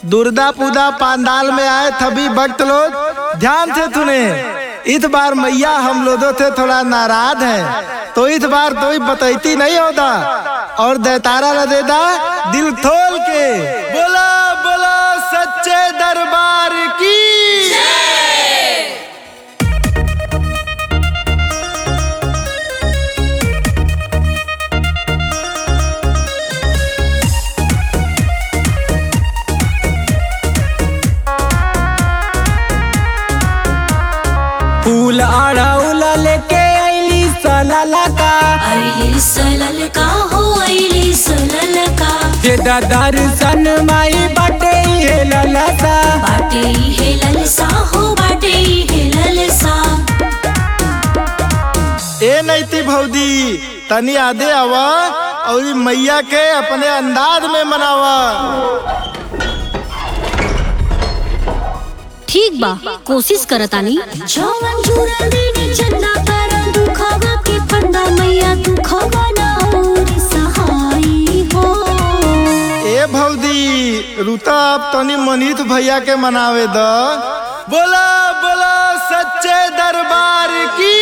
दुर्दा पूदा पांडाल में आए सभी भक्त लोग ध्यान से सुने। इस बार मैया हम लोगों से थोड़ा नाराज है, तो इस बार कोई बतैती नहीं होता और दैतारा न देता दिल खोल के। बोला बोला सच्चे दरबार की। फूल अड़ौला लेके अइली सललका हो अइली सललका जे दर्शन माई बाटे हे ललसा बाटे हे ललसा हो बाटे हे ललसा। ए नैती भौजी तनी आदे आवा और मैया के अपने अंदाज में मनावा। ठीक बा, कोशिश करतानी। जवन जुरा देनी चंदा कर दुखवा के फंदा मैया दुखवा ना और सहाई हो। ए भौजी रुता अब तनी मनीत भैया के मनावे द। बोला बोला सच्चे दरबार की।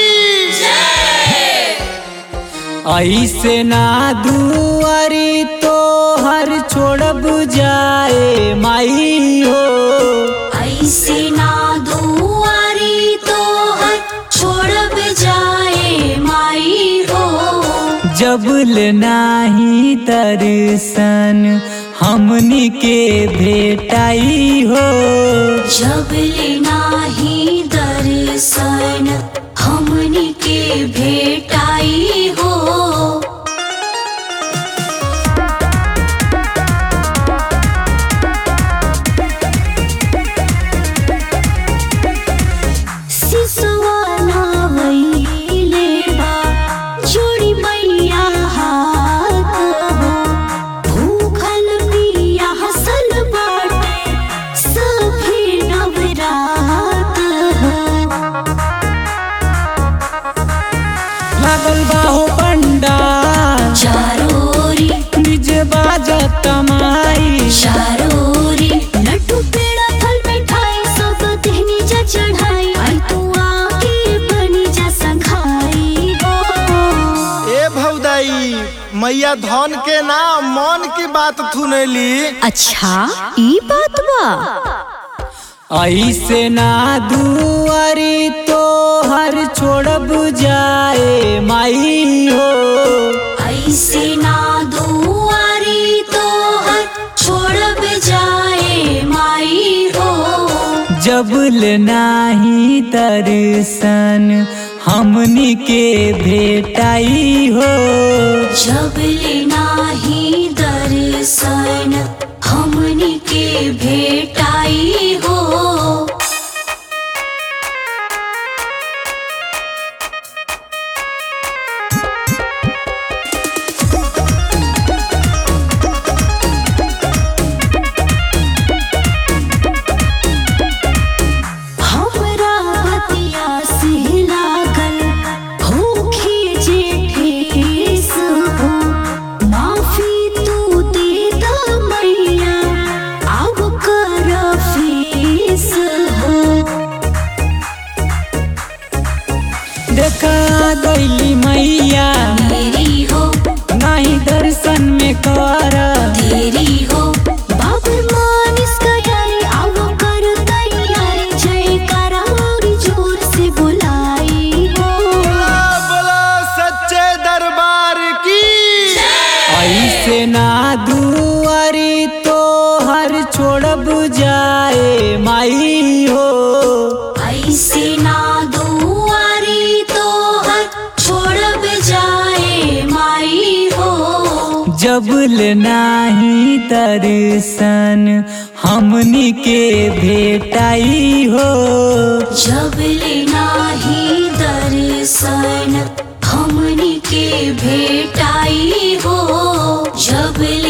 ऐसे ना दुआरी तो हर छोड़ब जाए माई हो। ऐसे ना दुआरी तो हर छोड़ब जाए माई हो। जबल नाही दर्शन हमनी के भेटाई हो। जबल नाही दर्शन हमनी के भेटाई हो। लागल बाहो पंडाल चारोरी डीजे बाजत माई चारोरी लड्डू पेड़ा फल मिठाई सब देहनी जा चढ़ाई। आई तू आके बनी जा संघाई हो। ए भौदाई मैया धन के ना मन की बात सुनेली। अच्छा ई बात बा। ऐसे ना दुआरी तो हर छोड़ब जाए माई हो। ऐसे ना दुआरी तो हर छोड़ब जाए माई हो। जबल नाही दर्शन हमनी के भेटाई हो। जबल नाही दर्शन हमनी के भेटाई हो। हमरा बतिया से लागल होखे जे ठेस हो। माफी तू दे द मैया अब कर फेस हो। देखा गईली मैया मेरी हो नाही दर्शन में कर तेरी हो। बाबर मानिस गयारी अब कर तैयारी जयकारा और जोर से बुलाई हो। बोला बोला सच्चे दरबार की। ऐसे ना दुआरी तो हर छोड़ब जाए माई हो। ऐसे ना दुआरी तो हर छोड़ब जाए माई हो। जबल नाही दर्शन हमनी के भेटाई हो। जबल नाही दर्शन हमनी के भेटाई हो। जबल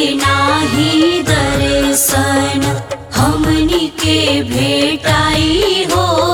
नाही दर्शन हमनी के भेटाई हो।